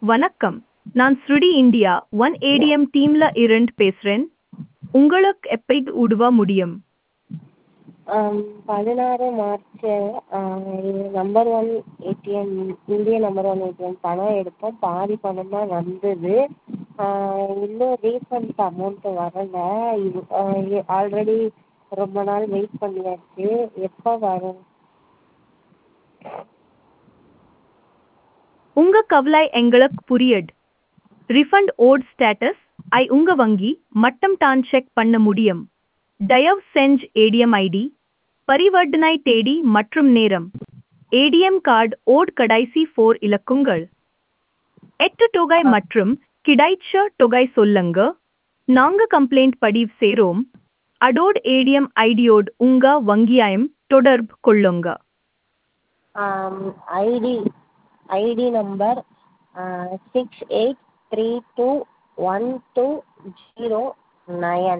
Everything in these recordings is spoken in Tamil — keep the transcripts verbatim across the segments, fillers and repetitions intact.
வணக்கம். நான் ஸ்ருடி இந்தியா ஒன் ஏடிஎம் டீம்ல இருந்து பேசுறேன். உங்களுக்கு எப்படி உதவ முடியும்? ஆம், பதினாறு மார்ச் நம்பர் ஒன் ஏடிஎம் இந்திய நம்பர் ஒன் ஏடிஎம் பணம் எடுத்தோம். பாதி பணம் தான் வந்தது. ஆஹ் இன்னும் ரீஃபண்ட் அமௌண்ட்டு வரலை. இது ஆல்ரெடி ரொம்ப நாள் வெயிட் பண்ணியாச்சு. எப்போ வரும்? உங்க கவலை எங்களுக்கு புரியுது. ரிஃபண்ட் ஓட் ஸ்டேட்டஸ் ஐ உங்க வங்கி மட்டம் தான் செக் பண்ண முடியும். தயவு செஞ்சு ஏடிஎம் ஐடி, பரிவர்த்தனை தேதி மற்றும் நேரம், ஏடிஎம் கார்டு ஓட் கடைசி ஃபோர் இலக்குங்கள், எட்டு தொகை மற்றும் கிடைச்ச தொகை சொல்லுங்க. நாங்க கம்ப்ளைண்ட் பதிவு செய்றோம். அதோட ஏடிஎம் ஐடியோடு உங்க வங்கியாயம் தொடர்பு கொள்ளுங்க. ID ID number six eight three two one two zero nine.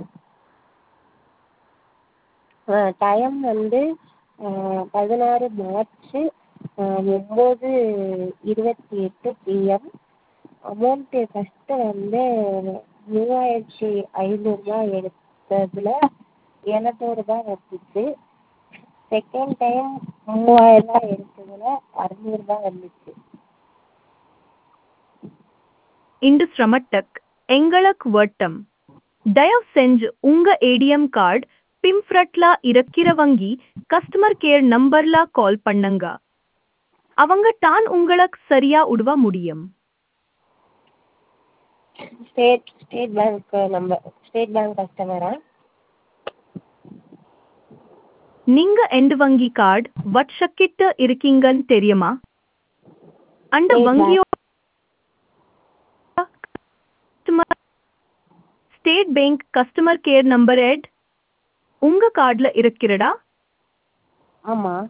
Time வந்து பதினாறு மார்ச் ஒம்பது இருபத்தி எட்டு பிஎம். அமௌண்ட்டு ஃபஸ்ட்டு வந்து மூவாயிரத்தி ஐநூறுரூவா எடுத்ததில் எழுநூறுபா வந்துச்சு. செகண்ட் டைம் மூவாயிரரூபா எடுத்ததில் அறுநூறுபா வந்துச்சு. இந்த சிரமத்துக்கு எங்களுக்கு வட்டம். தயவு செஞ்சு உங்க ஏடிஎம் கார்டு பிம்ஃப்ரட்ல இருக்கிற வங்கி கஸ்டமர் கேர் நம்பர்ல கால் பண்ணுங்க. அவங்க தான் உங்களுக்கு சரியா உதவ முடியும். State state bank number state bank கஸ்டமரா? நீங்க எந்த வங்கி கார்டு வச்சுக்கிட்டு இருக்கீங்கன்னு தெரியுமா? அந்த ஸ்டேட் வங்கியோட state bank customer care number எட் உங்க கார்டுல இருக்கிறதா? ஆமாம்,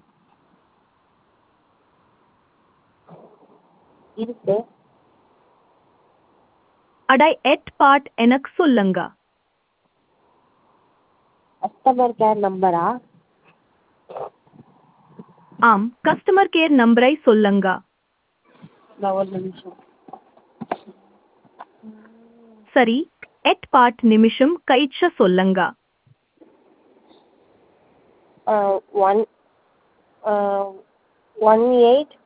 இருக்கு. அடை எட் பார்ட் எனக்கு சொல்லுங்க. கஸ்டமர் கேர் நம்பரா? ஆம், கஸ்டமர் கேர் நம்பரை சொல்லுங்க. நான் ஒரு நிமிஷம். சரி, எட் பார்ட் நிமிஷம் கழிச்சு சொல்லுங்க. One one eight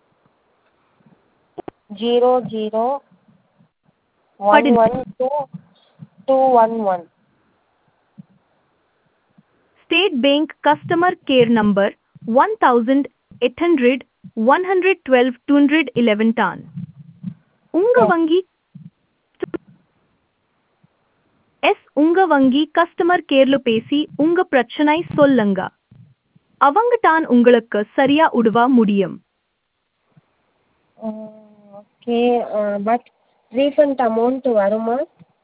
zero zero one one two two one one. State bank customer care number one thousand eight hundred one hundred twelve two hundred eleven தான். உங்க வங்கி எஸ் உங்க வங்கி கஸ்டமர் கேர்ல பேசி உங்க பிரச்சனை சொல்லுங்க. அவங்க தான் உங்களுக்கு சரியா உதவ முடியும். ஓகே, பட் ரீஃபண்ட் அமௌண்ட் வருமா?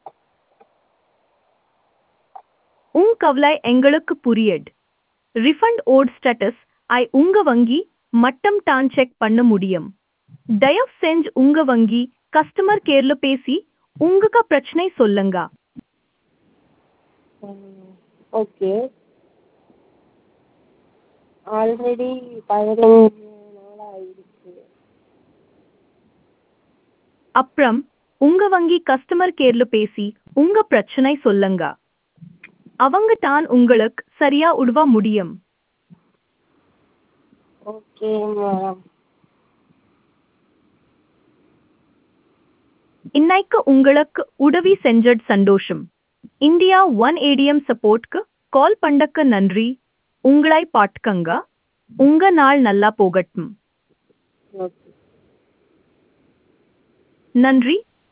உங்க கவலை எங்களுக்கு புரியுது. ரிஃபண்ட் ஓட் ஸ்டேட்டஸ் ஐ உங்க வங்கி மட்டம் தான் செக் பண்ண முடியும். தயவு செஞ்சு உங்க வங்கி கஸ்டமர் கேர்ல பேசி உங்க பிரச்சனை சொல்லுங்க. ஓகே, ஆல்ரெடி பதினஞ்சு நாள் ஆயிடுச்சு. அப்புறம் உங்க வங்கி கஸ்டமர் கேர்ல பேசி உங்க பிரச்சனை சொல்லுங்க. அவங்க தான் உங்களுக்கு சரியா உதவ முடியும். Okay madam. இன்னைக்கு உங்களுக்கு உதவி செஞ்சது சந்தோஷம். இந்தியா ஒன் ஏடிஎம் சப்போர்ட்க்கு கால் பண்ணக்கு நன்றி. உங்களை பாட்டுக்கங்க. உங்க நாள் நல்லா போகட்டும். ஓகே. நன்றி.